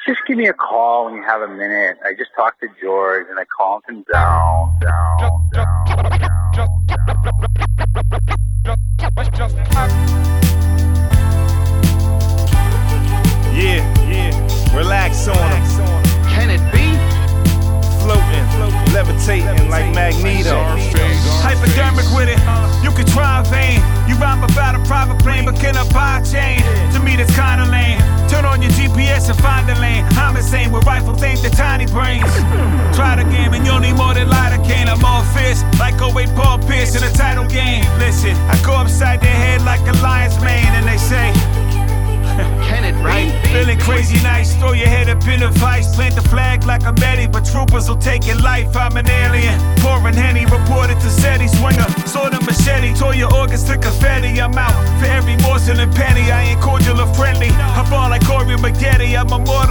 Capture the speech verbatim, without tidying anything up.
Just give me a call when you have a minute. I just talked to George and I calmed him down, down, down, down. Yeah, yeah, relax on him. Can it be? Floating, levitating like Magneto. Hypodermic with it, you can try in vain. You rhyme about a private plane, but can I buy a chain? To me that's kinda lame. Turn on your G P S and find the lane. I'm insane with rifles aimed at tiny brains. Try the game and you'll need more than lidocaine. I'm all fist, like oh wait Paul Pierce in a title game. Listen, I go upside their head like a lion's mane, and they say, Can it right? be? Feeling crazy nice, throw your head up in a vice. Plant the flag like I'm Eddie, but troopers will take your life. I'm an alien, pouring Henny, reported to SETI. Swinger, sword and machete, tore your organs to confetti. I'm out for every morsel and penny. I ain't cordial or friendly, I ball like Corey Maggette. I'm immortal.